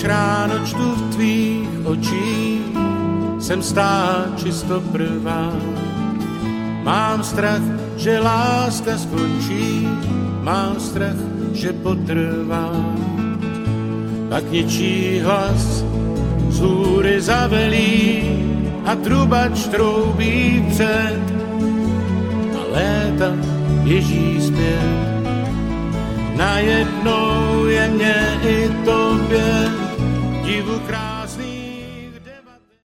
ráno čtu v tvých očích, jsem stát čisto prvá. Mám strach, že láska skončí, mám strach, že potrvá. Pak něčí hlas z hůry zavelí a trubač troubí před a léta běží zpět. Najednou je mě i tobě divu krát.